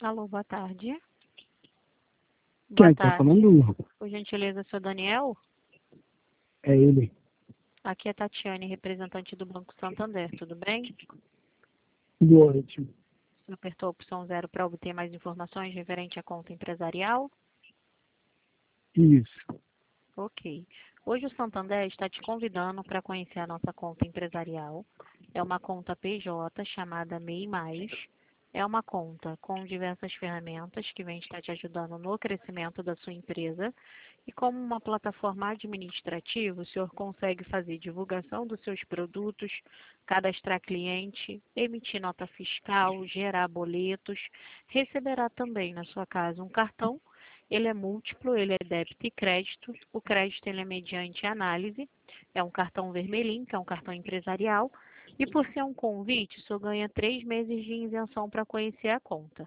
Alô, boa tarde. Quem Boa é que tá tarde. falando? Por gentileza, seu Daniel? É ele. Aqui é Tatiane, representante do Banco Santander, tudo bem? Tudo ótimo. Você apertou a opção 0 para obter mais informações referente à conta empresarial? Isso. Ok. Hoje o Santander está te convidando para conhecer a nossa conta empresarial. É uma conta PJ chamada MEI Mais. É uma conta com diversas ferramentas que vem estar te ajudando no crescimento da sua empresa. E como uma plataforma administrativa, o senhor consegue fazer divulgação dos seus produtos, cadastrar cliente, emitir nota fiscal, gerar boletos, receberá também na sua casa um cartão. Ele é múltiplo, ele é débito e crédito. O crédito ele é mediante análise, é um cartão vermelhinho, que é um cartão empresarial. E por ser um convite, o senhor ganha 3 meses de isenção para conhecer a conta.